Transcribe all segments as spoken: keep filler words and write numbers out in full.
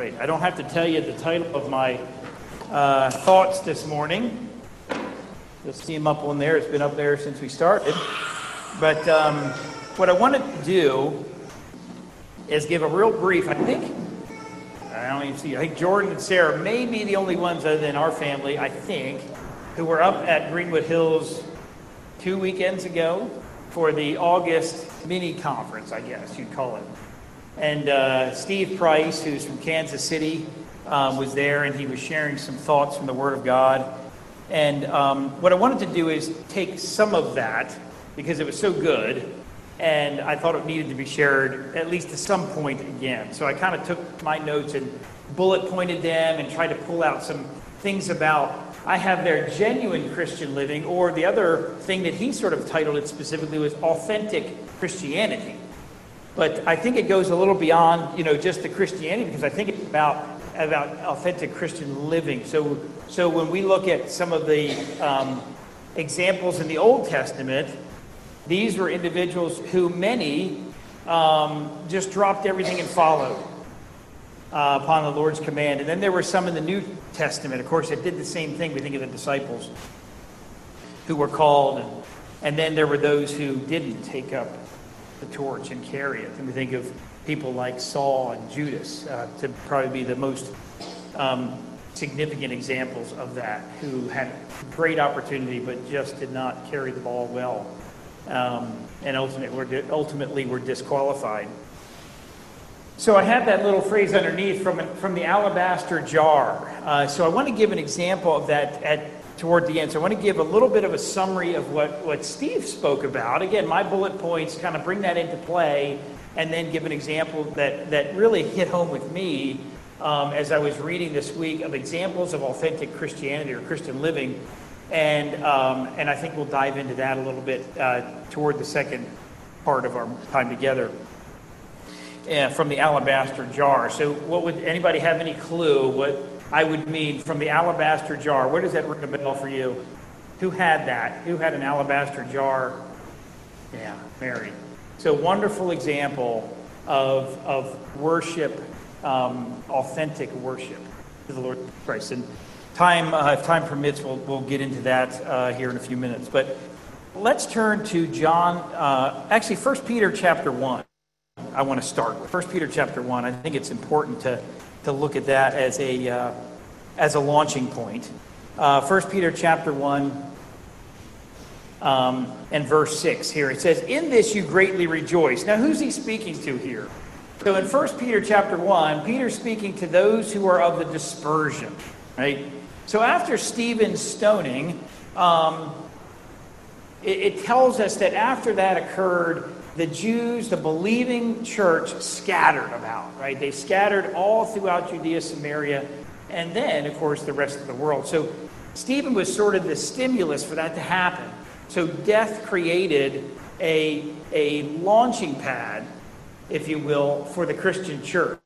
right. I don't have to tell you the title of my uh, thoughts this morning. You'll see them up on there. It's been up there since we started. But um, what I wanted to do is give a real brief. I think, I don't even see, I think Jordan and Sarah may be the only ones other than our family, I think, who were up at Greenwood Hills two weekends ago for the August mini conference, I guess you'd call it. And uh, Steve Price, who's from Kansas City, um, was there, and he was sharing some thoughts from the Word of God. And um, what I wanted to do is take some of that, because it was so good, and I thought it needed to be shared at least at some point again. So I kind of took my notes and bullet pointed them and tried to pull out some things about, I have their genuine Christian living, or the other thing that he sort of titled it specifically was authentic Christianity. But I think it goes a little beyond, you know, just the Christianity, because I think it's about about authentic Christian living. So, so when we look at some of the um, examples in the Old Testament, these were individuals who many um, just dropped everything and followed uh, upon the Lord's command. And then there were some in the New Testament, of course, that did the same thing. We think of the disciples who were called, and, and then there were those who didn't take up the torch and carry it. And we think of people like Saul and Judas uh, to probably be the most um, significant examples of that, who had great opportunity but just did not carry the ball well, um, and ultimately were, di- ultimately were disqualified. So I have that little phrase underneath from from the alabaster jar. Uh, so I want to give an example of that at toward the end. So I want to give a little bit of a summary of what, what Steve spoke about. Again, my bullet points kind of bring that into play, and then give an example that, that really hit home with me um, as I was reading this week of examples of authentic Christianity or Christian living. And um, and I think we'll dive into that a little bit uh, toward the second part of our time together. Uh, from the alabaster jar. So what would anybody have any clue what I would mean from the alabaster jar? Where does that ring a bell for you? Who had that? Who had an alabaster jar? Yeah, Mary. So wonderful example of of worship, um, authentic worship to the Lord Christ. And time, uh, if time permits, we'll we'll get into that uh, here in a few minutes. But let's turn to John. Uh, actually, First Peter chapter one. I want to start with First Peter chapter one. I think it's important to to look at that as a uh, as a launching point. Uh, First Peter chapter one um, and verse six here. It says, "In this you greatly rejoice." Now, who's he speaking to here? So in First Peter chapter one, Peter's speaking to those who are of the dispersion, right? So after Stephen's stoning, um, it, it tells us that after that occurred, the Jews, the believing church, scattered about, right? They scattered all throughout Judea, Samaria, and then, of course, the rest of the world. So Stephen was sort of the stimulus for that to happen. So death created a, a launching pad, if you will, for the Christian church.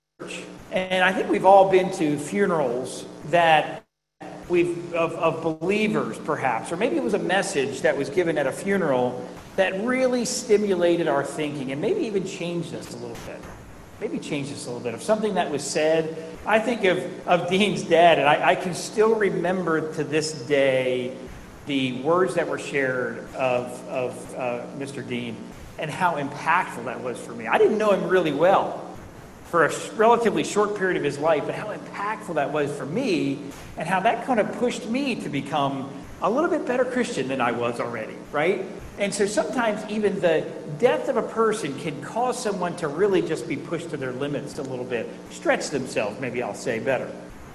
And I think we've all been to funerals that we've of, of believers, perhaps, or maybe it was a message that was given at a funeral that really stimulated our thinking and maybe even changed us a little bit. Maybe changed us a little bit. Of something that was said. I think of, of Dean's dad, and I, I can still remember to this day the words that were shared of, of uh, Mister Dean and how impactful that was for me. I didn't know him really well for a relatively short period of his life, but how impactful that was for me and how that kind of pushed me to become a little bit better Christian than I was already, right? And so sometimes even the death of a person can cause someone to really just be pushed to their limits a little bit, stretch themselves, maybe I'll say better.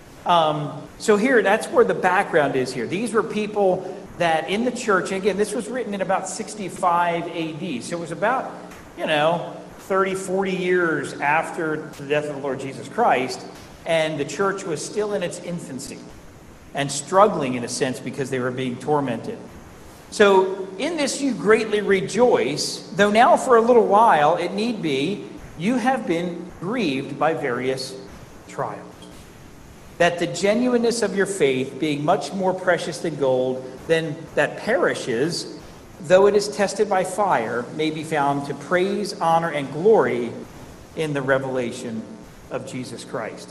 Um, so here, that's where the background is here. These were people that in the church, and again, this was written in about sixty-five A D, so it was about, you know, thirty, forty years after the death of the Lord Jesus Christ, and the church was still in its infancy and struggling in a sense because they were being tormented. So in this you greatly rejoice, though now for a little while, it need be, you have been grieved by various trials. That the genuineness of your faith, being much more precious than gold, than that perishes, though it is tested by fire, may be found to praise, honor, and glory in the revelation of Jesus Christ.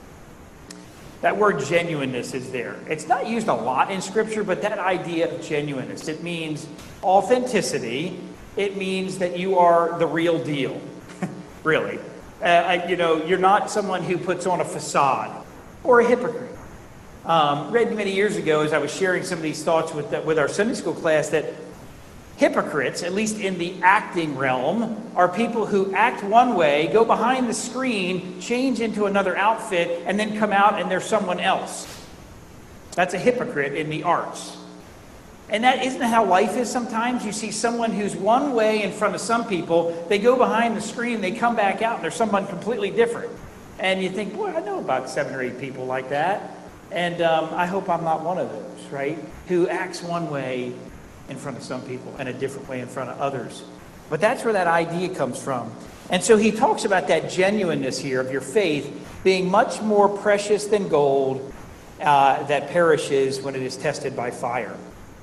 That word genuineness is there. It's not used a lot in Scripture, but that idea of genuineness, it means authenticity. It means that you are the real deal, really. Uh, you know, you're not someone who puts on a facade or a hypocrite. Um, read many years ago as I was sharing some of these thoughts with, the, with our Sunday school class that hypocrites, at least in the acting realm, are people who act one way, go behind the screen, change into another outfit, and then come out and they're someone else. That's a hypocrite in the arts. And that isn't how life is sometimes. You see someone who's one way in front of some people, they go behind the screen, they come back out, and they're someone completely different. And you think, boy, I know about seven or eight people like that. And um, I hope I'm not one of those, right? Who acts one way in front of some people and a different way in front of others. But that's where that idea comes from. And so he talks about that genuineness here of your faith being much more precious than gold uh, that perishes when it is tested by fire.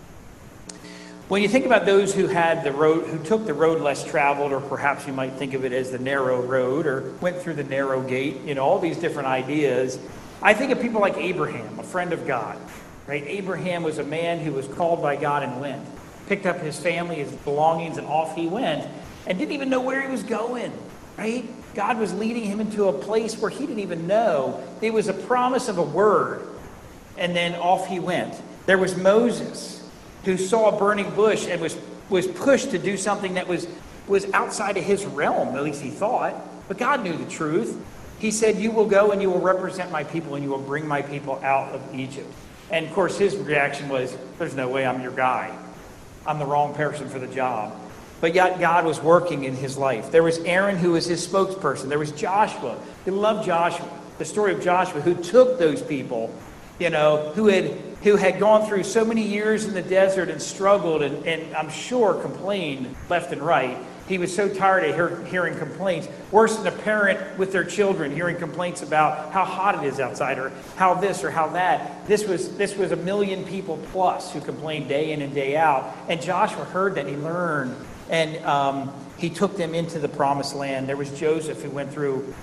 When you think about those who had the road, who took the road less traveled, or perhaps you might think of it as the narrow road, or went through the narrow gate, you know, all these different ideas, I think of people like Abraham, a friend of God. Right? Abraham was a man who was called by God and went. Picked up his family, his belongings, and off he went. And didn't even know where he was going. Right? God was leading him into a place where he didn't even know. It was a promise of a word. And then off he went. There was Moses, who saw a burning bush and was, was pushed to do something that was, was outside of his realm, at least he thought. But God knew the truth. He said, you will go and you will represent my people and you will bring my people out of Egypt. And of course, his reaction was, there's no way I'm your guy. I'm the wrong person for the job. But yet God was working in his life. There was Aaron, who was his spokesperson. There was Joshua. He loved Joshua. The story of Joshua, who took those people, you know, who had who had gone through so many years in the desert and struggled and, and I'm sure complained left and right. He was so tired of hear, hearing complaints. Worse than a parent with their children hearing complaints about how hot it is outside or how this or how that. This was this was a million people plus who complained day in and day out. And Joshua heard that. He learned. And um, he took them into the promised land. There was Joseph who went through...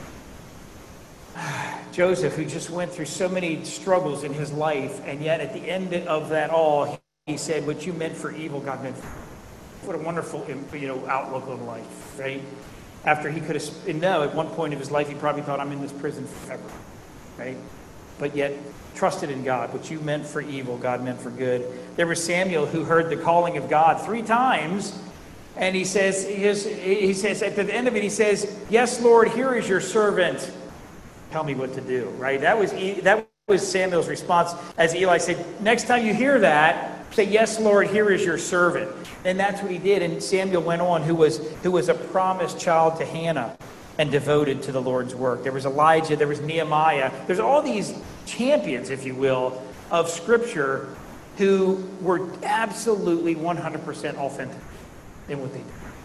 Joseph who just went through so many struggles in his life. And yet at the end of that all, he said, what you meant for evil, God meant for evil. What a wonderful, you know, outlook on life, right? After he could have, no, at one point of his life, he probably thought, I'm in this prison forever, right? But yet, trusted in God. What you meant for evil, God meant for good. There was Samuel who heard the calling of God three times, and he says, he says at the end of it, he says, yes, Lord, here is your servant. Tell me what to do, right? That was that was Samuel's response as Eli said, next time you hear that, say, yes, Lord, here is your servant. And that's what he did. And Samuel went on, who was who was a promised child to Hannah and devoted to the Lord's work. There was Elijah, there was Nehemiah. There's all these champions, if you will, of Scripture who were absolutely one hundred percent authentic in what they did.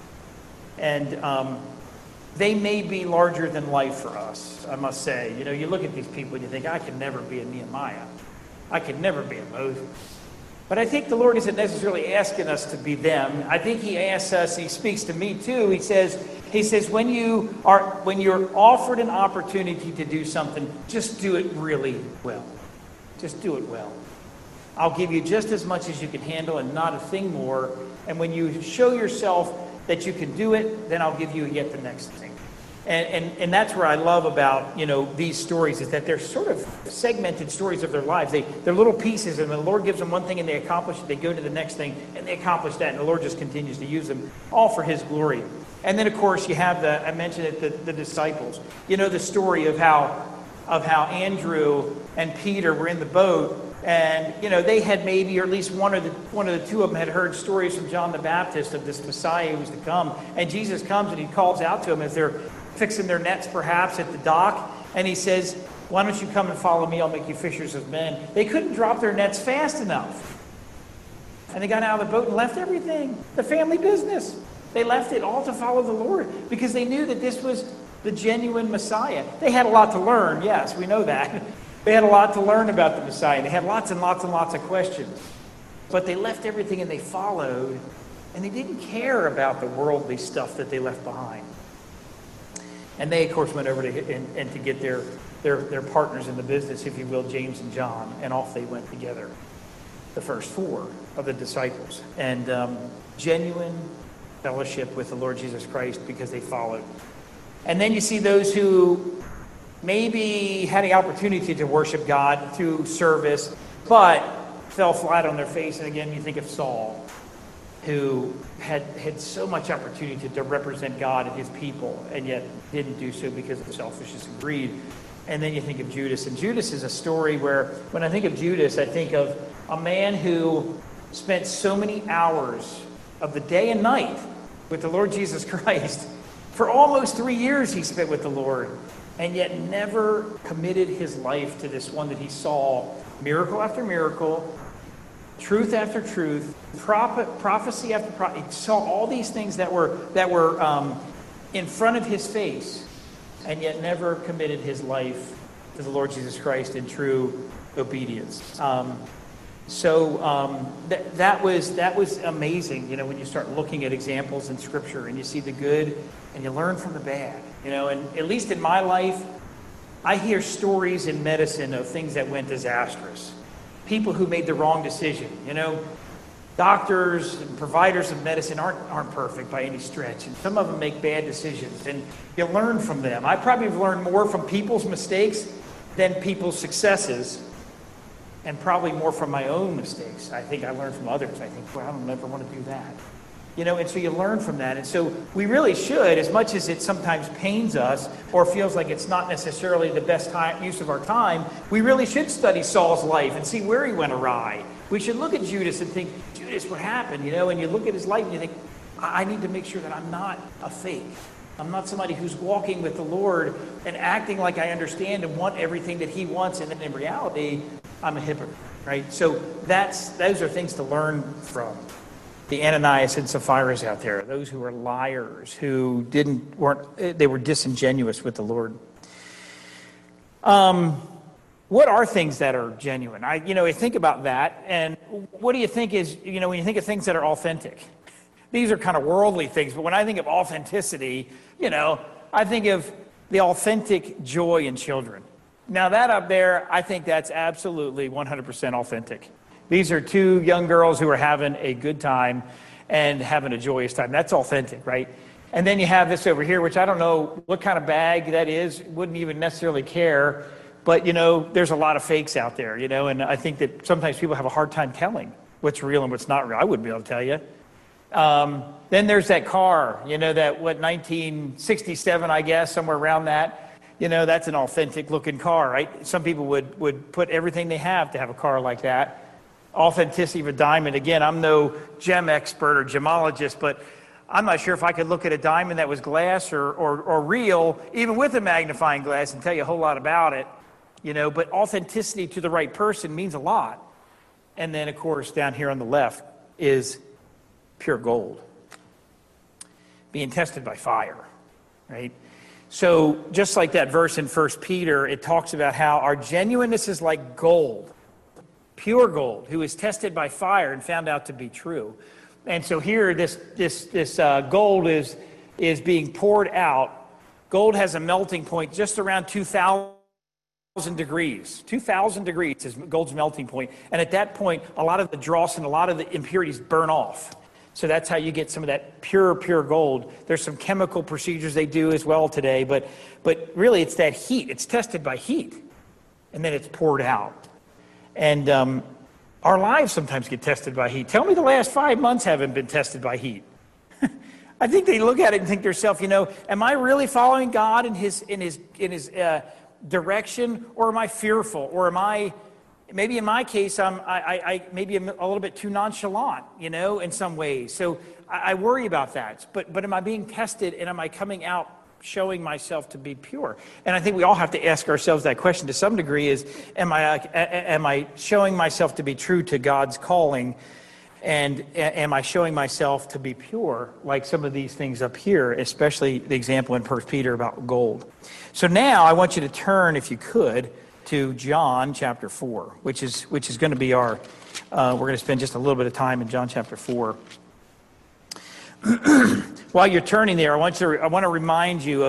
And um, they may be larger than life for us, I must say. You know, you look at these people and you think, I could never be a Nehemiah. I could never be a Moses. But I think the Lord isn't necessarily asking us to be them. I think he asks us, he speaks to me too. He says, he says, when you are when you're offered an opportunity to do something, just do it really well. Just do it well. I'll give you just as much as you can handle and not a thing more. And when you show yourself that you can do it, then I'll give you yet the next thing. And, and and that's where I love about, you know, these stories is that they're sort of segmented stories of their lives. They, they're little pieces, and the Lord gives them one thing and they accomplish it. They go to the next thing and they accomplish that. And the Lord just continues to use them all for his glory. And then, of course, you have the, I mentioned it, the, the disciples. You know the story of how of how Andrew and Peter were in the boat. And, you know, they had maybe, or at least one of the one of the two of them had heard stories from John the Baptist of this Messiah who was to come. And Jesus comes and he calls out to them as they're fixing their nets perhaps at the dock. And he says, why don't you come and follow me? I'll make you fishers of men. They couldn't drop their nets fast enough. And they got out of the boat and left everything. The family business. They left it all to follow the Lord because they knew that this was the genuine Messiah. They had a lot to learn. Yes, we know that. They had a lot to learn about the Messiah. They had lots and lots and lots of questions. But they left everything and they followed. And they didn't care about the worldly stuff that they left behind. And they, of course, went over to and, and to get their, their their partners in the business, if you will, James and John, and off they went together. The first four of the disciples, and um, genuine fellowship with the Lord Jesus Christ because they followed. And then you see those who maybe had the opportunity to worship God through service, but fell flat on their face. And again, you think of Saul, who had had so much opportunity to represent God and his people, and yet didn't do so because of selfishness and greed. And then you think of Judas. And Judas is a story where, when I think of Judas, I think of a man who spent so many hours of the day and night with the Lord Jesus Christ. For almost three years he spent with the Lord, and yet never committed his life to this one that he saw, miracle after miracle, truth after truth, prophet, prophecy after prophecy. He saw all these things that were that were um, in front of his face, and yet never committed his life to the Lord Jesus Christ in true obedience. Um, so um, th- that was that was amazing. You know, when you start looking at examples in Scripture and you see the good and you learn from the bad. You know, and at least in my life, I hear stories in medicine of things that went disastrous. People who made the wrong decision. You know, doctors and providers of medicine aren't aren't perfect by any stretch, and some of them make bad decisions, and you learn from them. I probably have learned more from people's mistakes than people's successes, and probably more from my own mistakes. I think I learned from others. I think, well, I don't ever want to do that. You know, and so you learn from that. And so we really should, as much as it sometimes pains us or feels like it's not necessarily the best time, use of our time, we really should study Saul's life and see where he went awry. We should look at Judas and think, Judas, what happened? You know, and you look at his life and you think, I need to make sure that I'm not a fake. I'm not somebody who's walking with the Lord and acting like I understand and want everything that he wants, and then in reality, I'm a hypocrite, right? So that's those are things to learn from. The Ananias and Sapphira out there, those who were liars, who didn't weren't they were disingenuous with the Lord. Um, what are things that are genuine? I, you know, you think about that, and what do you think is, you know, when you think of things that are authentic? These are kind of worldly things, but when I think of authenticity, you know, I think of the authentic joy in children. Now that up there, I think that's absolutely one hundred percent authentic. These are two young girls who are having a good time and having a joyous time. That's authentic, right? And then you have this over here, which I don't know what kind of bag that is, wouldn't even necessarily care. But, you know, there's a lot of fakes out there, you know, and I think that sometimes people have a hard time telling what's real and what's not real. I wouldn't be able to tell you. Um, then there's that car, you know, that, what, nineteen sixty-seven, I guess, somewhere around that. You know, that's an authentic looking car, right? Some people would, would put everything they have to have a car like that. Authenticity of a diamond. Again, I'm no gem expert or gemologist, but I'm not sure if I could look at a diamond that was glass or, or, or real, even with a magnifying glass, and tell you a whole lot about it. You know, but authenticity to the right person means a lot. And then, of course, down here on the left is pure gold, being tested by fire, right? So just like that verse in First Peter, it talks about how our genuineness is like gold, pure gold, who is tested by fire and found out to be true. And so here, this this this uh, gold is is being poured out. Gold has a melting point just around two thousand degrees. two thousand degrees is gold's melting point. And at that point, a lot of the dross and a lot of the impurities burn off. So that's how you get some of that pure, pure gold. There's some chemical procedures they do as well today, but but really it's that heat. It's tested by heat, and then it's poured out. And um, our lives sometimes get tested by heat. Tell me the last five months haven't been tested by heat. I think they look at it and think to themselves, you know, am I really following God in his in his in his uh, direction, or am I fearful, or am I? Maybe in my case, I'm I, I, I maybe I'm a little bit too nonchalant, you know, in some ways. So I, I worry about that. But but am I being tested, and am I coming out showing myself to be pure? And I think we all have to ask ourselves that question to some degree: is am I uh, am I showing myself to be true to God's calling, and uh, am I showing myself to be pure, like some of these things up here, especially the example in First Peter about gold. So now I want you to turn, if you could, to John chapter four, which is which is going to be our, uh, we're going to spend just a little bit of time in John chapter four. While you're turning there, I want to I want to remind you of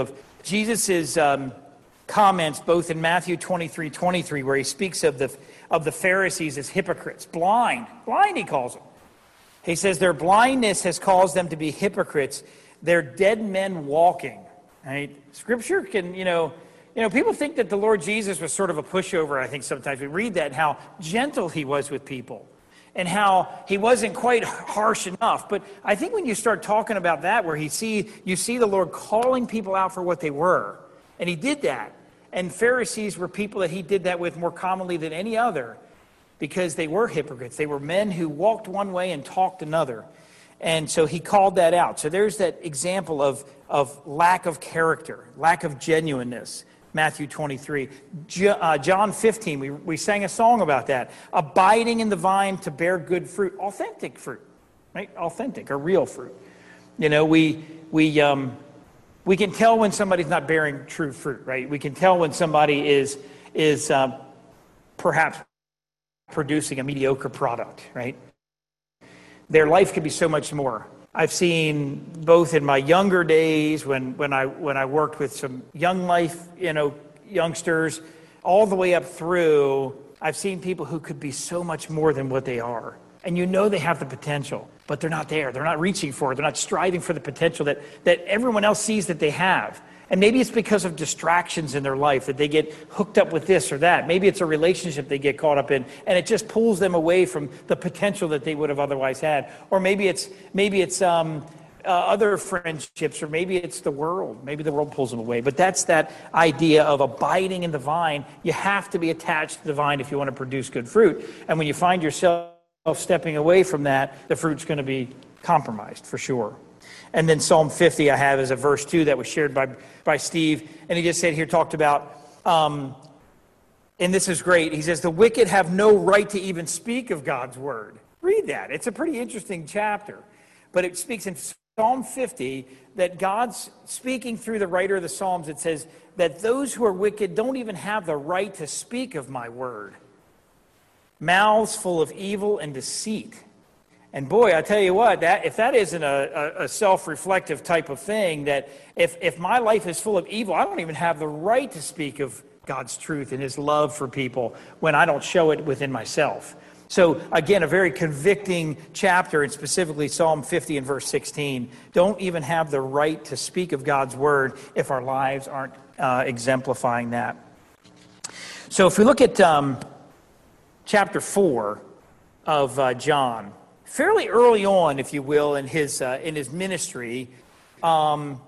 Jesus' um, comments both in Matthew twenty-three twenty-three, where he speaks of the, of the Pharisees as hypocrites. Blind. Blind, he calls them. He says their blindness has caused them to be hypocrites. They're dead men walking. Right? Scripture can, you know, you know, people think that the Lord Jesus was sort of a pushover, I think sometimes. We read that, how gentle he was with people and how he wasn't quite harsh enough. But I think when you start talking about that, where he see, you see the Lord calling people out for what they were, and he did that. And Pharisees were people that he did that with more commonly than any other because they were hypocrites. They were men who walked one way and talked another. And so he called that out. So there's that example of, of lack of character, lack of genuineness. Matthew twenty-three. Uh, John fifteen, we, we sang a song about that. Abiding in the vine to bear good fruit. Authentic fruit, right? Authentic or real fruit. You know, we we um, we can tell when somebody's not bearing true fruit, right? We can tell when somebody is, is um, perhaps producing a mediocre product, right? Their life could be so much more. I've seen both in my younger days when, when I when I worked with some young life, you know, youngsters, all the way up through, I've seen people who could be so much more than what they are. And you know they have the potential, but they're not there. They're not reaching for it. They're not striving for the potential that, that everyone else sees that they have. And maybe it's because of distractions in their life that they get hooked up with this or that. Maybe it's a relationship they get caught up in, and it just pulls them away from the potential that they would have otherwise had. Or maybe it's maybe it's um, uh, other friendships, or maybe it's the world. Maybe the world pulls them away. But that's that idea of abiding in the vine. You have to be attached to the vine if you want to produce good fruit. And when you find yourself stepping away from that, the fruit's going to be compromised for sure. And then Psalm fifty I have as a verse two that was shared by, by Steve. And he just said here, talked about, um, and this is great. He says, the wicked have no right to even speak of God's word. Read that. It's a pretty interesting chapter. But it speaks in Psalm fifty that God's speaking through the writer of the Psalms. It says that those who are wicked don't even have the right to speak of my word. Mouths full of evil and deceit. And boy, I tell you what, that if that isn't a, a, a self-reflective type of thing, that if, if my life is full of evil, I don't even have the right to speak of God's truth and his love for people when I don't show it within myself. So again, a very convicting chapter, and specifically Psalm fifty and verse sixteen. Don't even have the right to speak of God's word if our lives aren't uh, exemplifying that. So if we look at um, chapter four of uh, John, fairly early on, if you will, in his uh, in his ministry, um,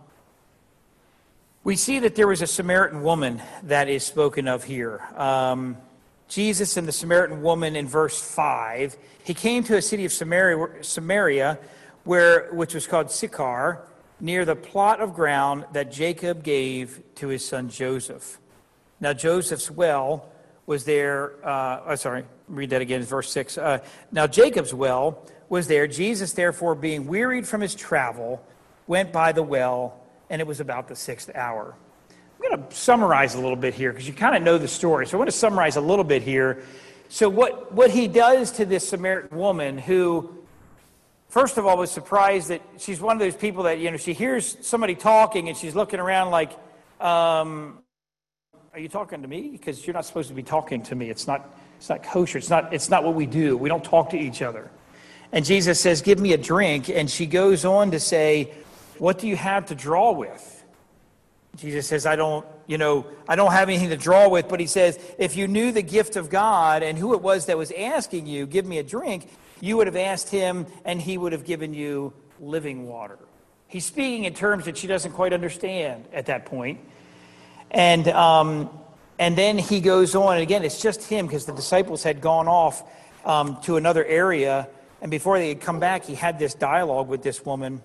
we see that there was a Samaritan woman that is spoken of here. Um, Jesus and the Samaritan woman in verse five, he came to a city of Samaria, Samaria, where which was called Sychar, near the plot of ground that Jacob gave to his son Joseph. Now Joseph's well was there. Uh, oh, sorry, read that again. Verse six. Uh, now Jacob's well was there. Jesus, therefore, being wearied from his travel, went by the well, and it was about the sixth hour. I'm going to summarize a little bit here because you kind of know the story. So I want to summarize a little bit here. So what, what he does to this Samaritan woman who, first of all, was surprised that she's one of those people that, you know, she hears somebody talking and she's looking around like, um, are you talking to me? Because you're not supposed to be talking to me. It's not, it's not kosher. It's not, it's not what we do. We don't talk to each other. And Jesus says, give me a drink. And she goes on to say, what do you have to draw with? Jesus says, I don't, you know, I don't have anything to draw with. But he says, if you knew the gift of God and who it was that was asking you, give me a drink, you would have asked him and he would have given you living water. He's speaking in terms that she doesn't quite understand at that point. And um, and then he goes on, and again, it's just him because the disciples had gone off um, to another area. And before they had come back, he had this dialogue with this woman.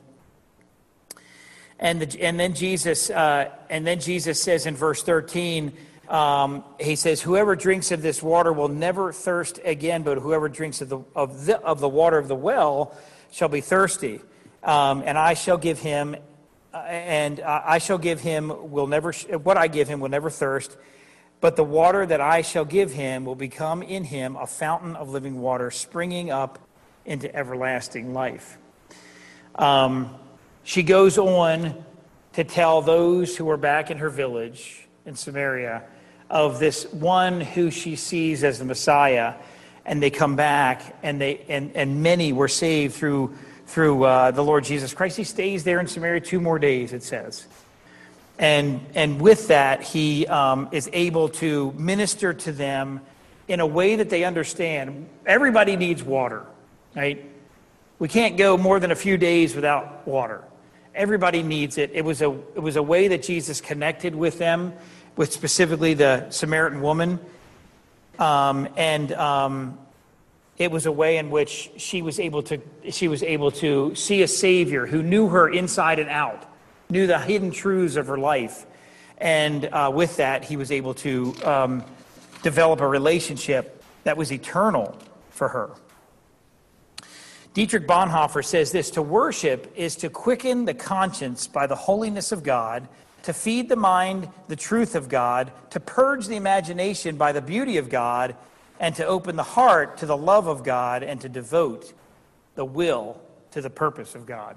And the, and then Jesus uh, and then Jesus says in verse thirteen, um, he says, "Whoever drinks of this water will never thirst again, but whoever drinks of the of the of the water of the well shall be thirsty. Um, and I shall give him, uh, and uh, I shall give him will never what I give him will never thirst, but the water that I shall give him will become in him a fountain of living water, springing up into everlasting life." Um, She goes on to tell those who are back in her village in Samaria of this one who she sees as the Messiah. And they come back, and they and, and many were saved through through uh, the Lord Jesus Christ. He stays there in Samaria two more days, it says. And and with that, he um, is able to minister to them in a way that they understand. Everybody needs water, right? We can't go more than a few days without water. Everybody needs it. It was a it was a way that Jesus connected with them, with specifically the Samaritan woman. Um, and um, it was a way in which she was able to she was able to see a Savior who knew her inside and out, knew the hidden truths of her life, and uh, with that, he was able to um, develop a relationship that was eternal for her. Dietrich Bonhoeffer says this: to worship is to quicken the conscience by the holiness of God, to feed the mind the truth of God, to purge the imagination by the beauty of God, and to open the heart to the love of God, and to devote the will to the purpose of God.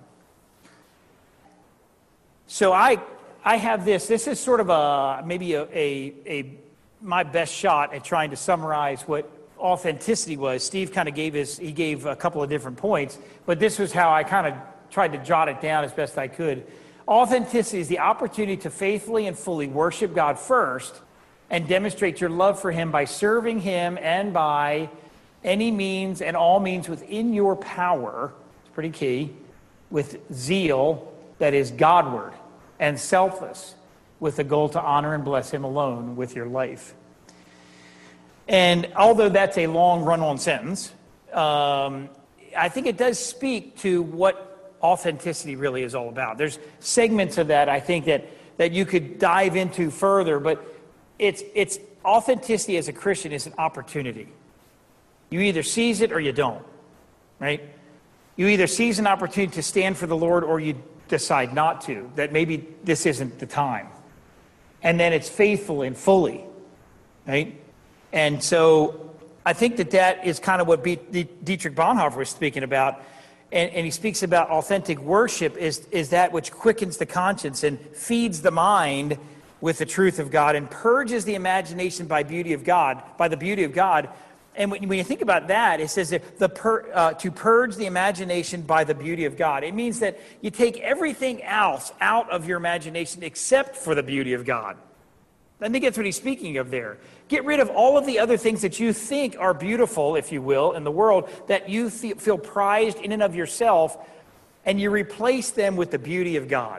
So I I have this. This is sort of a maybe a, a, a my best shot at trying to summarize what authenticity was. Steve kind of gave his he gave a couple of different points, but this was how I kind of tried to jot it down as best I could. Authenticity is the opportunity to faithfully and fully worship God first and demonstrate your love for him by serving him and by any means and all means within your power. It's pretty key. With zeal that is Godward and selfless, with the goal to honor and bless him alone with your life. And although that's a long run-on sentence, um, I think it does speak to what authenticity really is all about. There's segments of that I think that that you could dive into further, but it's it's authenticity as a Christian is an opportunity. You either seize it or you don't, right? You either seize an opportunity to stand for the Lord or you decide not to, that maybe this isn't the time. And then it's faithful and fully, right? And so I think that that is kind of what B- D- Dietrich Bonhoeffer was speaking about. And, and he speaks about authentic worship is, is that which quickens the conscience and feeds the mind with the truth of God and purges the imagination by beauty of God, by the beauty of God. And when, when you think about that, it says that the pur, uh, to purge the imagination by the beauty of God. It means that you take everything else out of your imagination except for the beauty of God. I think that's what he's speaking of there. Get rid of all of the other things that you think are beautiful, if you will, in the world, that you feel prized in and of yourself, and you replace them with the beauty of God.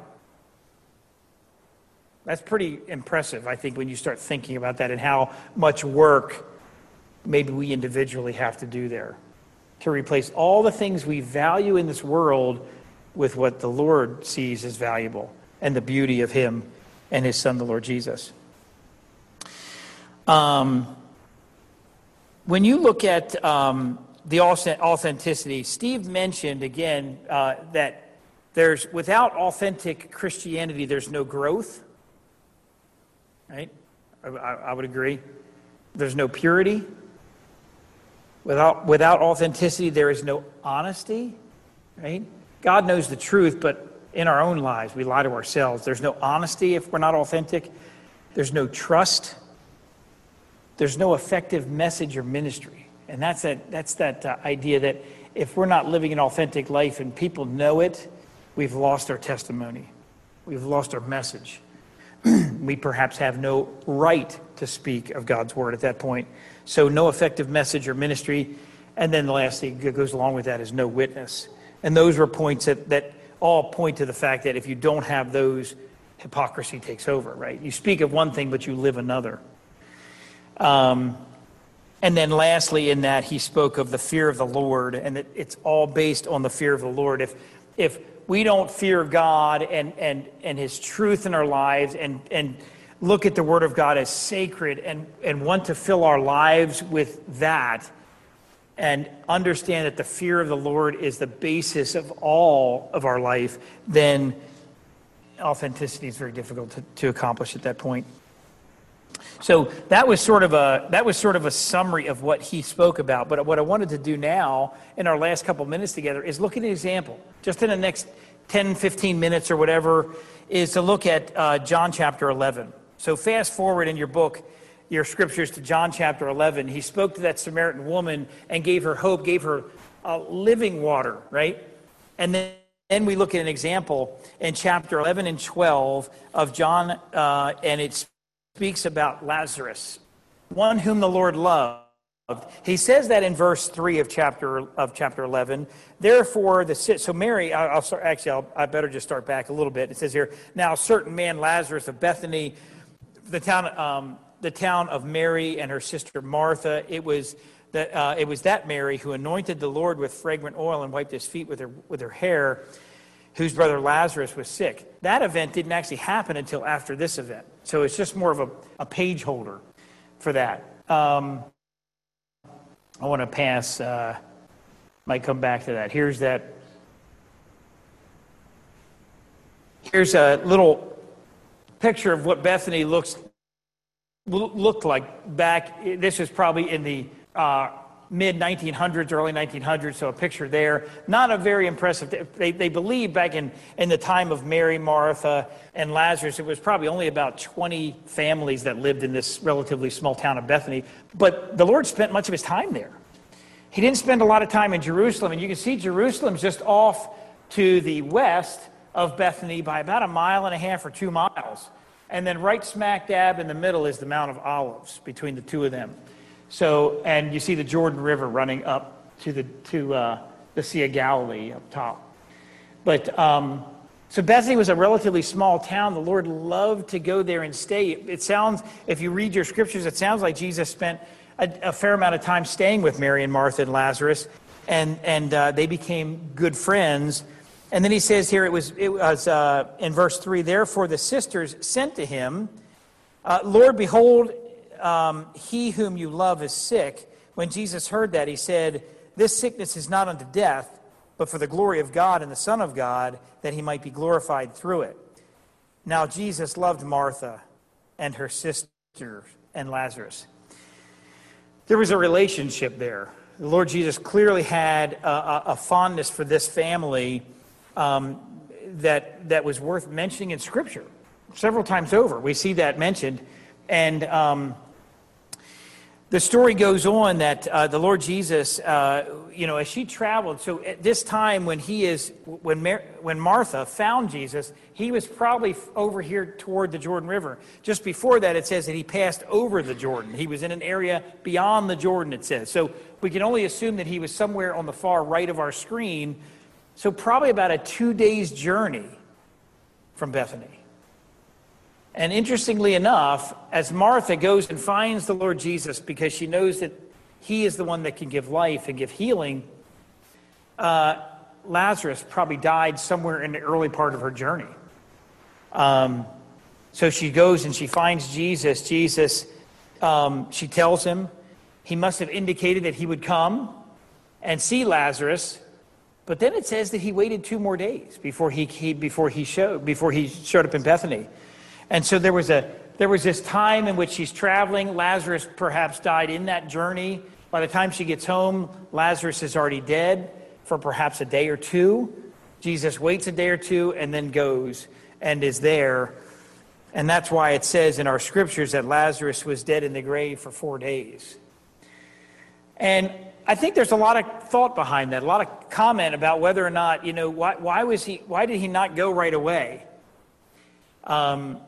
That's pretty impressive, I think, when you start thinking about that and how much work maybe we individually have to do there to replace all the things we value in this world with what the Lord sees as valuable and the beauty of him and his son, the Lord Jesus. Um, when you look at um, the authenticity, Steve mentioned again uh, that there's without authentic Christianity, there's no growth. Right? I, I would agree. There's no purity. Without without authenticity, there is no honesty. Right? God knows the truth, but in our own lives, we lie to ourselves. There's no honesty if we're not authentic. There's no trust. There's no effective message or ministry. And that's that, that's that uh, idea that if we're not living an authentic life and people know it, we've lost our testimony. We've lost our message. We perhaps have no right to speak of God's word at that point. So no effective message or ministry. And then the last thing that goes along with that is no witness. And those were points that, that all point to the fact that if you don't have those, hypocrisy takes over, right? You speak of one thing, but you live another. Um, and then lastly in that, he spoke of the fear of the Lord, and it, it's all based on the fear of the Lord. If if we don't fear God and and and his truth in our lives and and look at the word of God as sacred and, and want to fill our lives with that and understand that the fear of the Lord is the basis of all of our life, then authenticity is very difficult to, to accomplish at that point. So that was sort of a that was sort of a summary of what he spoke about. But what I wanted to do now in our last couple minutes together is look at an example, just in the next ten, fifteen minutes or whatever, is to look at uh, John chapter eleven. So fast forward in your book, your scriptures, to John chapter eleven. He spoke to that Samaritan woman and gave her hope, gave her uh, living water, right? And then, then we look at an example in chapter eleven and twelve of John, uh, and it speaks about Lazarus, one whom the Lord loved. He says that in verse three of chapter of chapter eleven. Therefore, the so Mary. I'll, I'll start, actually. I'll, I better just start back a little bit. It says here, now a certain man Lazarus of Bethany, the town, um, the town of Mary and her sister Martha. It was that uh, it was that Mary who anointed the Lord with fragrant oil and wiped his feet with her with her hair, whose brother Lazarus was sick. That event didn't actually happen until after this event. So it's just more of a, a page holder for that. Um, I want to pass, uh, might come back to that. Here's that. Here's a little picture of what Bethany looks looked like back. This is probably in the uh, mid nineteen hundreds, early nineteen hundreds, so a picture there. Not a very impressive. They, they believe back in, in the time of Mary, Martha, and Lazarus, it was probably only about twenty families that lived in this relatively small town of Bethany. But the Lord spent much of his time there. He didn't spend a lot of time in Jerusalem, and you can see Jerusalem's just off to the west of Bethany by about a mile and a half or two miles. And then right smack dab in the middle is the Mount of Olives between the two of them. So, and you see the Jordan River running up to the to uh, the Sea of Galilee up top. But um, so Bethany was a relatively small town. The Lord loved to go there and stay. It, it sounds, if you read your scriptures, it sounds like Jesus spent a, a fair amount of time staying with Mary and Martha and Lazarus, and and uh, they became good friends. And then he says here, it was it was uh, in verse three. Therefore, the sisters sent to him, uh, Lord, behold. Um, he whom you love is sick. When Jesus heard that, he said, this sickness is not unto death, but for the glory of God and the Son of God, that he might be glorified through it. Now Jesus loved Martha and her sister and Lazarus. There was a relationship there. The Lord Jesus clearly had a, a, a fondness for this family um, that, that was worth mentioning in Scripture. Several times over, we see that mentioned. And um, the story goes on that uh, the Lord Jesus, uh, you know, as she traveled, so at this time when he is, when Mar- when Martha found Jesus, he was probably over here toward the Jordan River. Just before that, it says that he passed over the Jordan. He was in an area beyond the Jordan, it says. So we can only assume that he was somewhere on the far right of our screen. So probably about a two days journey from Bethany. And interestingly enough, as Martha goes and finds the Lord Jesus because she knows that he is the one that can give life and give healing, uh, Lazarus probably died somewhere in the early part of her journey. Um, so she goes and she finds Jesus. Jesus, um, she tells him he must have indicated that he would come and see Lazarus. But then it says that he waited two more days before he, he before he showed before he showed up in Bethany. And so there was a there was this time in which she's traveling. Lazarus perhaps died in that journey. By the time she gets home, Lazarus is already dead for perhaps a day or two. Jesus waits a day or two and then goes and is there. And that's why it says in our scriptures that Lazarus was dead in the grave for four days. And I think there's a lot of thought behind that, a lot of comment about whether or not, you know, why, why was he, why did he not go right away? Um,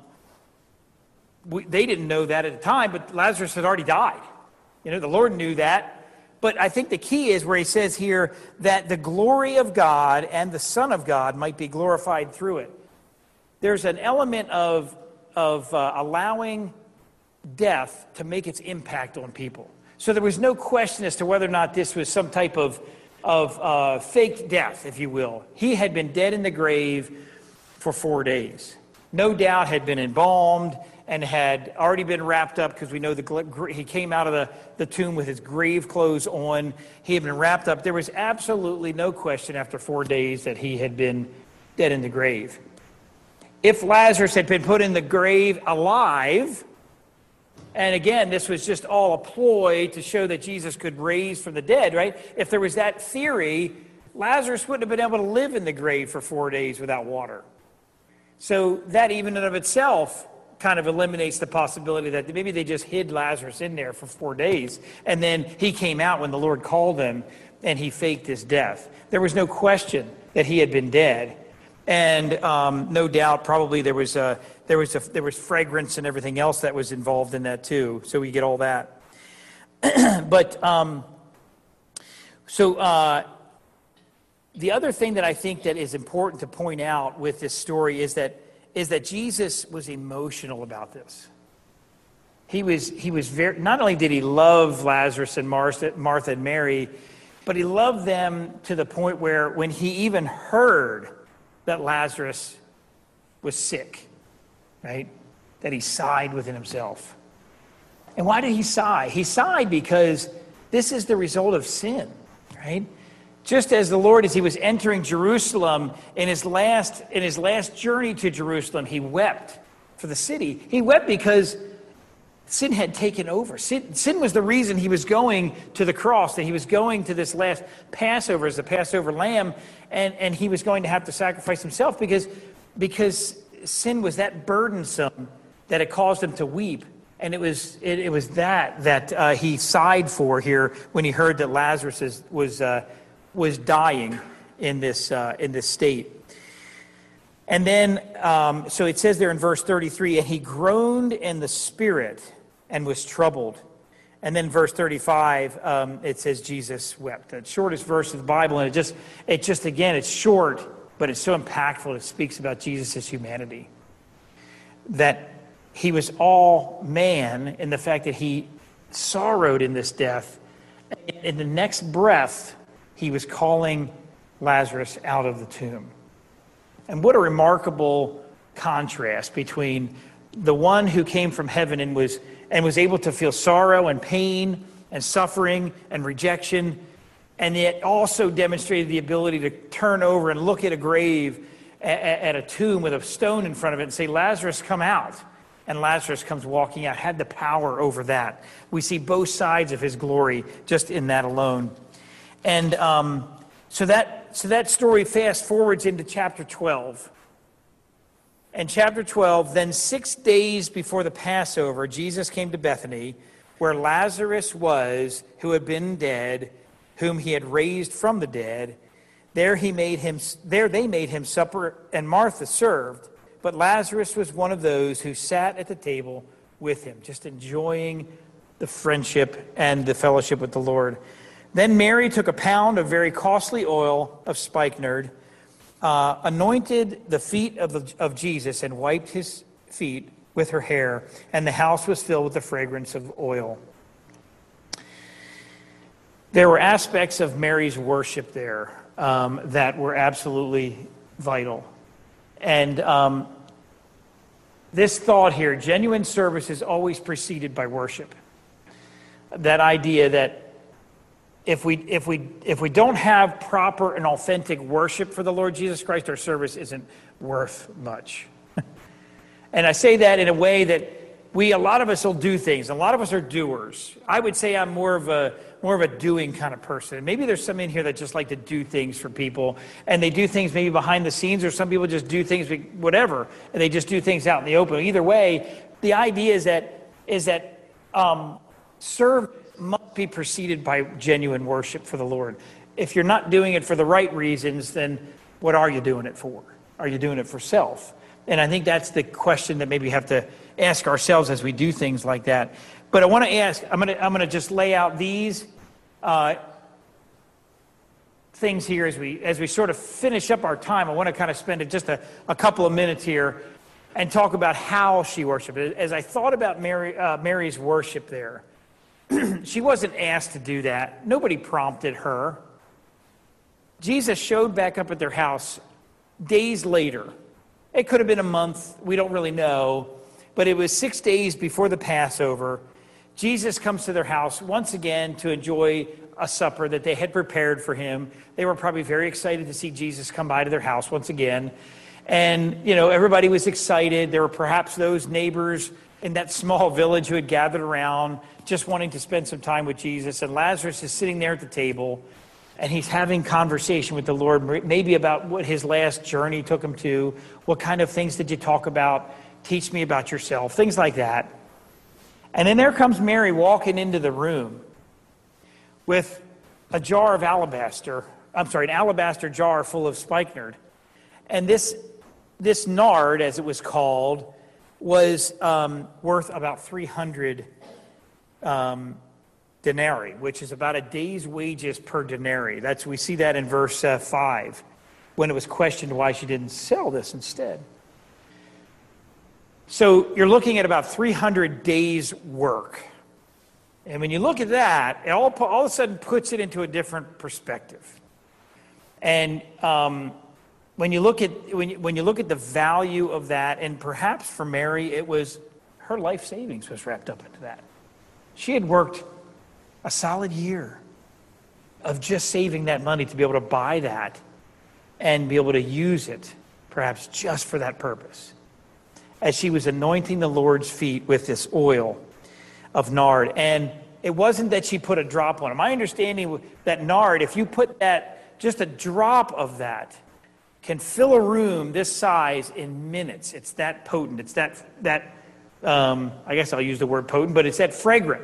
we, they didn't know that at the time, but Lazarus had already died. You know, the Lord knew that. But I think the key is where he says here that the glory of God and the Son of God might be glorified through it. There's an element of, of uh, allowing death to make its impact on people. So there was no question as to whether or not this was some type of, of uh, fake death, if you will. He had been dead in the grave for four days. No doubt had been embalmed and had already been wrapped up, because we know the, he came out of the, the tomb with his grave clothes on. He had been wrapped up. There was absolutely no question after four days that he had been dead in the grave. If Lazarus had been put in the grave alive, and again, this was just all a ploy to show that Jesus could raise from the dead, right? If there was that theory, Lazarus wouldn't have been able to live in the grave for four days without water. So that even in of itself kind of eliminates the possibility that maybe they just hid Lazarus in there for four days, and then he came out when the Lord called him, and he faked his death. There was no question that he had been dead. And um, no doubt, probably there was a, there was a, there was fragrance and everything else that was involved in that too. So we get all that. but um, so uh, the other thing that I think that is important to point out with this story is that is that Jesus was emotional about this. He was he was very. Not only did he love Lazarus and Martha, Martha and Mary, but he loved them to the point where when he even heard that Lazarus was sick, right? That he sighed within himself. And why did he sigh? He sighed because this is the result of sin, right? Just as the Lord, as he was entering Jerusalem in his last in his last journey to Jerusalem, he wept for the city. He wept because sin had taken over. Sin, sin was the reason he was going to the cross, that he was going to this last Passover as the Passover lamb, and, and he was going to have to sacrifice himself because, because sin was that burdensome that it caused him to weep. And it was it, it was that that uh, he sighed for here when he heard that Lazarus is, was uh, was dying in this uh, in this state. And then, um, so it says there in verse thirty-three, and he groaned in the spirit and was troubled. And then verse thirty-five, um, it says Jesus wept. The shortest verse of the Bible, and it just, it just again, it's short, but it's so impactful. It speaks about Jesus' humanity. That he was all man in the fact that he sorrowed in this death. In the next breath, he was calling Lazarus out of the tomb. And what a remarkable contrast between the one who came from heaven and was and was able to feel sorrow and pain and suffering and rejection, and yet also demonstrated the ability to turn over and look at a grave, at, at a tomb with a stone in front of it and say, Lazarus, come out. And Lazarus comes walking out, had the power over that. We see both sides of his glory just in that alone. And um, so that so that story fast forwards into chapter twelve. And chapter twelve, then six days before the Passover, Jesus came to Bethany, where Lazarus was, who had been dead, whom he had raised from the dead. There he made him. There they made him supper, and Martha served. But Lazarus was one of those who sat at the table with him, just enjoying the friendship and the fellowship with the Lord. Then Mary took a pound of very costly oil of spikenard, uh, anointed the feet of, the, of Jesus, and wiped his feet with her hair, and the house was filled with the fragrance of oil. There were aspects of Mary's worship there um, that were absolutely vital. And um, this thought here, genuine service is always preceded by worship. That idea that if we if we if we don't have proper and authentic worship for the Lord Jesus Christ, our service isn't worth much. And I say that in a way that we, a lot of us will do things. A lot of us are doers. I would say I'm more of a more of a doing kind of person. Maybe there's some in here that just like to do things for people, and they do things maybe behind the scenes, or some people just do things whatever, and they just do things out in the open. Either way, the idea is that is that um, serve must be preceded by genuine worship for the Lord. If you're not doing it for the right reasons, then what are you doing it for? Are you doing it for self? And I think that's the question that maybe we have to ask ourselves as we do things like that. But I want to ask, I'm going to I'm going to just lay out these uh, things here as we as we sort of finish up our time. I want to kind of spend just a, a couple of minutes here and talk about how she worshiped. As I thought about Mary uh, Mary's worship there, she wasn't asked to do that. Nobody prompted her. Jesus showed back up at their house days later. It could have been a month. We don't really know. But it was six days before the Passover. Jesus comes to their house once again to enjoy a supper that they had prepared for him. They were probably very excited to see Jesus come by to their house once again. And, you know, everybody was excited. There were perhaps those neighbors in that small village who had gathered around just wanting to spend some time with Jesus. And Lazarus is sitting there at the table. and he's having conversation with the Lord, maybe about what his last journey took him to. What kind of things did you talk about? Teach me about yourself, things like that. And then there comes Mary walking into the room with a jar of alabaster, I'm sorry, an alabaster jar full of spikenard. And this, this nard, as it was called, was um, worth about three hundred um, denarii, which is about a day's wages per denarii. That's, we see that in verse uh, five, when it was questioned why she didn't sell this instead. So you're looking at about three hundred days' work. And when you look at that, it all, all of a sudden puts it into a different perspective. And um, when you look at when you, when you look at the value of that, and perhaps for Mary, it was her life savings was wrapped up into that. She had worked a solid year of just saving that money to be able to buy that and be able to use it, perhaps just for that purpose, as she was anointing the Lord's feet with this oil of nard. And it wasn't that she put a drop on it. My understanding that nard, if you put that, just a drop of that, can fill a room this size in minutes. It's that potent. It's that, that um, I guess I'll use the word potent, but it's that fragrant.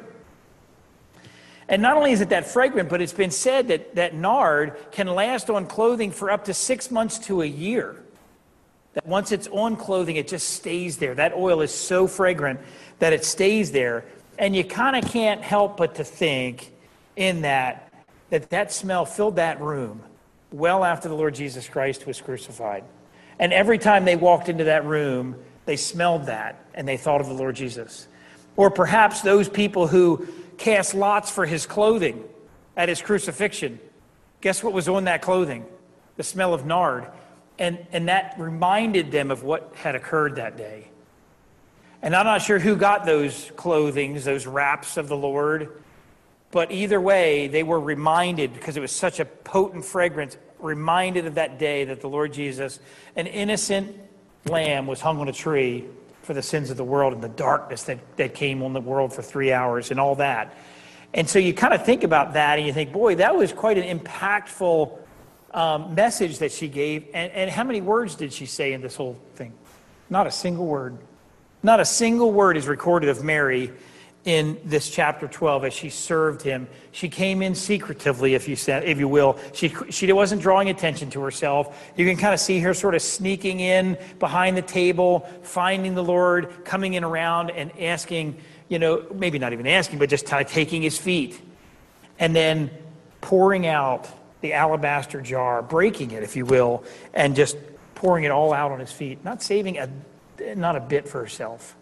And not only is it that fragrant, but it's been said that, that nard can last on clothing for up to six months to a year. That once it's on clothing, it just stays there. That oil is so fragrant that it stays there. And you kind of can't help but to think in that, that that smell filled that room well after the Lord Jesus Christ was crucified. And every time they walked into that room, they smelled that and they thought of the Lord Jesus. Or perhaps those people who cast lots for his clothing at his crucifixion. Guess what was on that clothing? The smell of nard. And, and that reminded them of what had occurred that day. And I'm not sure who got those clothings, those wraps of the Lord. But either way, they were reminded, because it was such a potent fragrance, reminded of that day that the Lord Jesus, an innocent lamb, was hung on a tree for the sins of the world and the darkness that, that came on the world for three hours and all that. And so you kind of think about that and you think, boy, that was quite an impactful um, message that she gave. And, and how many words did she say in this whole thing? Not a single word. Not a single word is recorded of Mary in this chapter twelve as she served him. She came in secretively, if you said, if you will. She she wasn't drawing attention to herself. You can kind of see her sort of sneaking in behind the table, finding the Lord, coming in around and asking, you know, maybe not even asking, but just kind of taking his feet, and then pouring out the alabaster jar, breaking it, if you will, and just pouring it all out on his feet, not saving a not a bit for herself.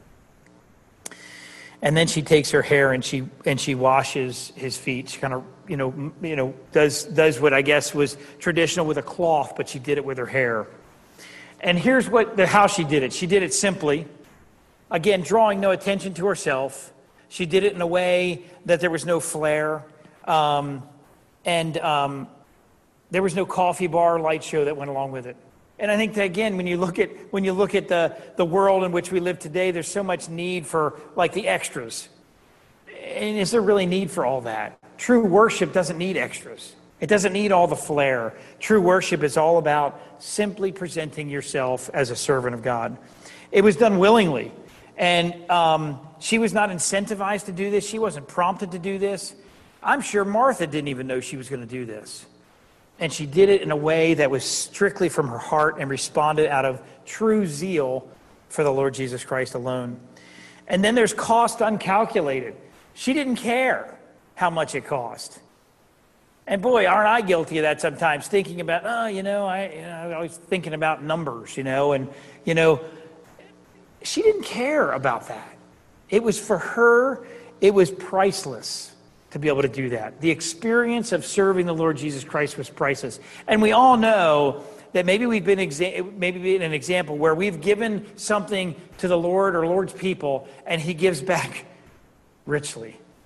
And then she takes her hair and she and she washes his feet. She kind of, you know, you know, does does what I guess was traditional with a cloth, but she did it with her hair. And here's what the how she did it. She did it simply, again, drawing no attention to herself. She did it in a way that there was no flair, um, and um, there was no coffee bar light show that went along with it. And I think that, again, when you look at when you look at the, the world in which we live today, there's so much need for, like, the extras. And is there really need for all that? True worship doesn't need extras. It doesn't need all the flair. True worship is all about simply presenting yourself as a servant of God. It was done willingly. And um, she was not incentivized to do this. She wasn't prompted to do this. I'm sure Martha didn't even know she was going to do this. And she did it in a way that was strictly from her heart and responded out of true zeal for the Lord Jesus Christ alone. And then there's cost uncalculated. She didn't care how much it cost. And boy, aren't I guilty of that sometimes, thinking about, oh, you know, I, you know, I'm always thinking about numbers, you know, and, you know, she didn't care about that. It was for her, it was priceless to be able to do that. The experience of serving the Lord Jesus Christ was priceless. And we all know that maybe we've been exa- maybe been an example where we've given something to the Lord or Lord's people, and he gives back richly.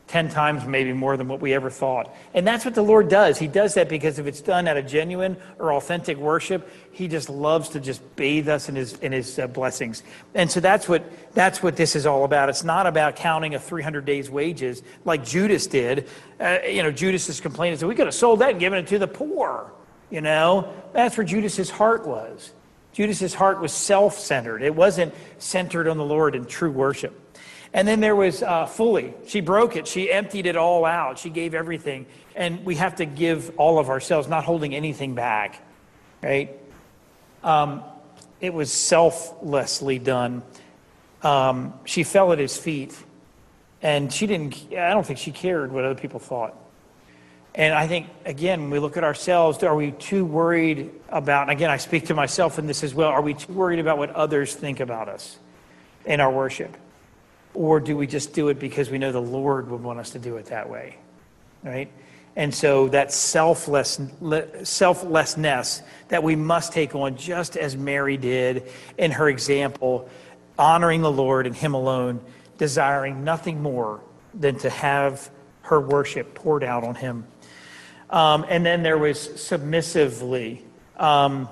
ten times maybe more than what we ever thought. And that's what the Lord does. He does that because if it's done out of genuine or authentic worship, he just loves to just bathe us in his in his uh, blessings. And so that's what that's what this is all about. It's not about counting a three hundred days wages like Judas did. Uh, you know, Judas is complaining, so we could have sold that and given it to the poor. You know, that's where Judas's heart was. Judas's heart was self-centered. It wasn't centered on the Lord in true worship. And then there was uh, fully. She broke it. She emptied it all out. She gave everything. And we have to give all of ourselves, not holding anything back, right? Um, it was selflessly done. Um, she fell at his feet. And she didn't, I don't think she cared what other people thought. And I think, again, when we look at ourselves, are we too worried about, and again, I speak to myself in this as well, are we too worried about what others think about us in our worship? Or do we just do it because we know the Lord would want us to do it that way, right? And so that selfless, selflessness that we must take on, just as Mary did in her example, honoring the Lord and him alone, desiring nothing more than to have her worship poured out on him. Um, and then there was submissively. Um,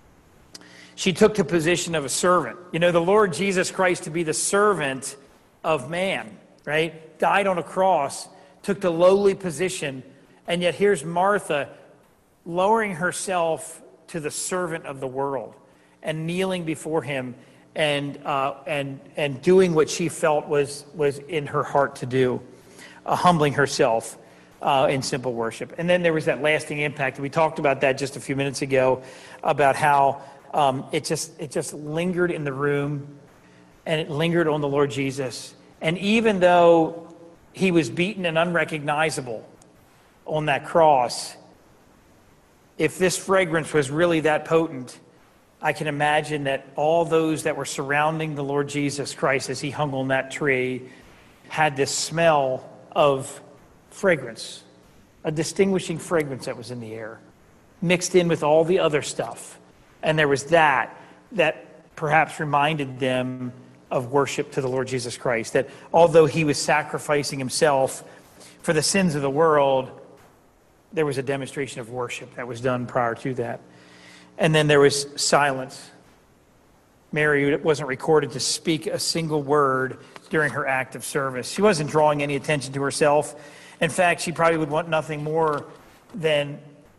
she took the position of a servant. You know, the Lord Jesus Christ to be the servant of man, right? Died on a cross, took the lowly position, and yet here's Martha lowering herself to the servant of the world and kneeling before him and uh, and and doing what she felt was was in her heart to do, uh, humbling herself uh, in simple worship. And then there was that lasting impact. We talked about that just a few minutes ago, about how um, it just it just lingered in the room. And it lingered on the Lord Jesus. And even though he was beaten and unrecognizable on that cross, if this fragrance was really that potent, I can imagine that all those that were surrounding the Lord Jesus Christ as he hung on that tree had this smell of fragrance, a distinguishing fragrance that was in the air, mixed in with all the other stuff. And there was that, that perhaps reminded them of worship to the Lord Jesus Christ, that although he was sacrificing himself for the sins of the world, there was a demonstration of worship that was done prior to that. And then there was silence. Mary wasn't recorded to speak a single word during her act of service. She wasn't drawing any attention to herself. In fact, she probably would want nothing more than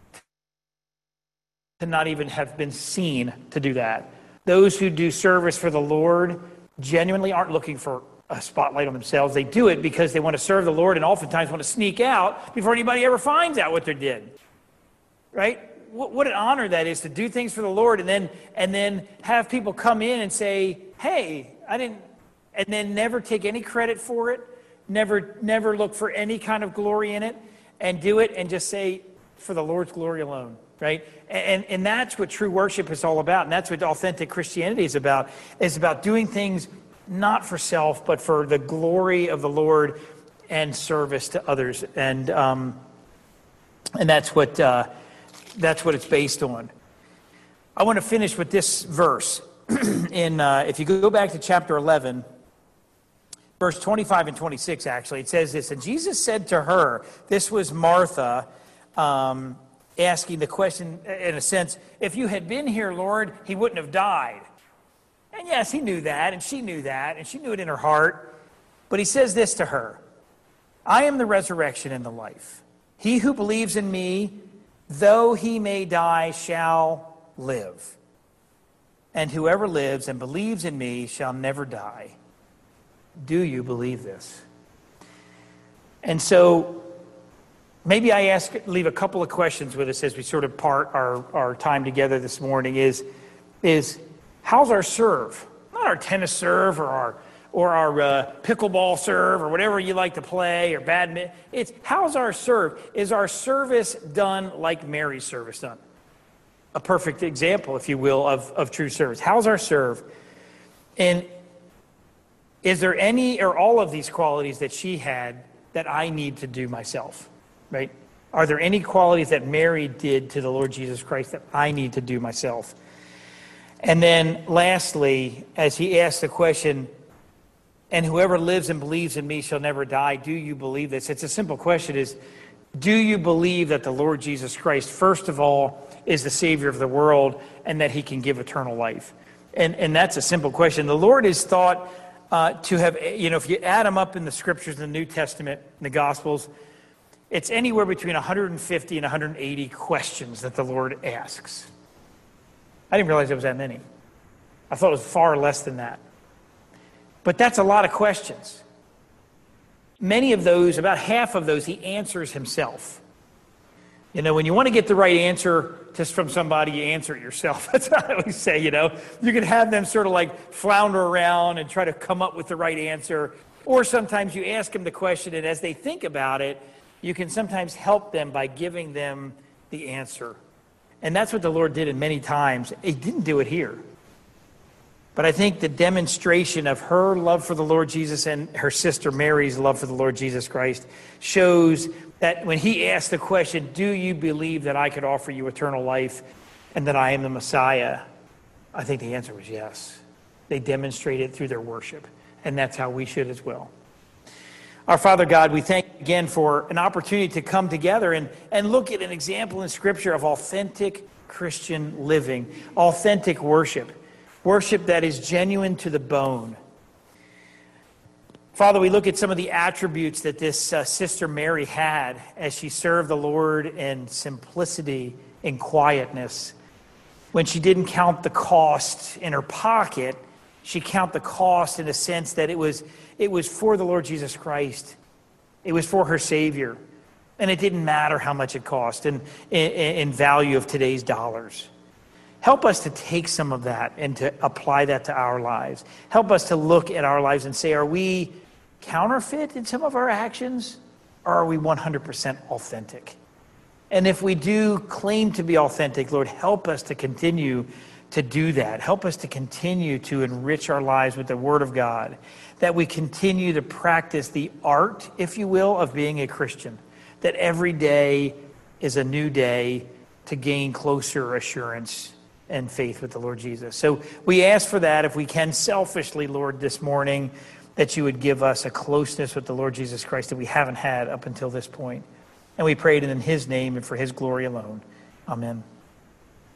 to not even have been seen to do that. Those who do service for the Lord genuinely aren't looking for a spotlight on themselves. They do it because they want to serve the Lord and oftentimes want to sneak out before anybody ever finds out what they did. Right? What, what an honor that is to do things for the Lord and then and then have people come in and say, hey, I didn't, and then never take any credit for it, never never look for any kind of glory in it, and do it and just say, for the Lord's glory alone. Right? And, and that's what true worship is all about. And that's what authentic Christianity is about. It's about doing things not for self, but for the glory of the Lord and service to others. And um, and that's what uh, that's what it's based on. I want to finish with this verse. in uh, if you go back to chapter eleven, verse twenty-five and twenty-six, actually, it says this. And Jesus said to her, this was Martha, um, asking the question, in a sense, if you had been here, Lord, he wouldn't have died. And yes, he knew that, and she knew that, and she knew it in her heart. But he says this to her, I am the resurrection and the life. He who believes in me, though he may die, shall live. And whoever lives and believes in me shall never die. Do you believe this? And so maybe I ask, leave a couple of questions with us as we sort of part our, our time together this morning is, is how's our serve? Not our tennis serve or our or our uh, pickleball serve or whatever you like to play or badminton. It's how's our serve? Is our service done like Mary's service done? A perfect example, if you will, of, of true service. How's our serve? And is there any or all of these qualities that she had that I need to do myself? Right? Are there any qualities that Mary did to the Lord Jesus Christ that I need to do myself? And then lastly, as he asked the question, and whoever lives and believes in me shall never die. Do you believe this? It's a simple question is, do you believe that the Lord Jesus Christ, first of all, is the Savior of the world and that he can give eternal life? And, and that's a simple question. The Lord is thought uh, to have, you know, if you add them up in the scriptures, in the New Testament, in the Gospels, it's anywhere between one hundred fifty and one hundred eighty questions that the Lord asks. I didn't realize it was that many. I thought it was far less than that. But that's a lot of questions. Many of those, about half of those, he answers himself. You know, when you want to get the right answer just from somebody, you answer it yourself. That's what I always say, you know. You can have them sort of like flounder around and try to come up with the right answer. Or sometimes you ask them the question, and as they think about it, you can sometimes help them by giving them the answer. And that's what the Lord did in many times. He didn't do it here. But I think the demonstration of her love for the Lord Jesus and her sister Mary's love for the Lord Jesus Christ shows that when he asked the question, do you believe that I could offer you eternal life and that I am the Messiah? I think the answer was yes. They demonstrated it through their worship. And that's how we should as well. Our Father God, we thank you again for an opportunity to come together and, and look at an example in Scripture of authentic Christian living, authentic worship, worship that is genuine to the bone. Father, we look at some of the attributes that this uh, sister Mary had as she served the Lord in simplicity and quietness. When she didn't count the cost in her pocket, she counted the cost in a sense that it was it was for the Lord Jesus Christ. It was for her Savior. And it didn't matter how much it cost in, in, in value of today's dollars. Help us to take some of that and to apply that to our lives. Help us to look at our lives and say, are we counterfeit in some of our actions? Or are we one hundred percent authentic? And if we do claim to be authentic, Lord, help us to continue to do that. Help us to continue to enrich our lives with the Word of God. That we continue to practice the art, if you will, of being a Christian. That every day is a new day to gain closer assurance and faith with the Lord Jesus. So we ask for that, if we can selfishly, Lord, this morning, that you would give us a closeness with the Lord Jesus Christ that we haven't had up until this point. And we prayed in his name and for his glory alone. Amen.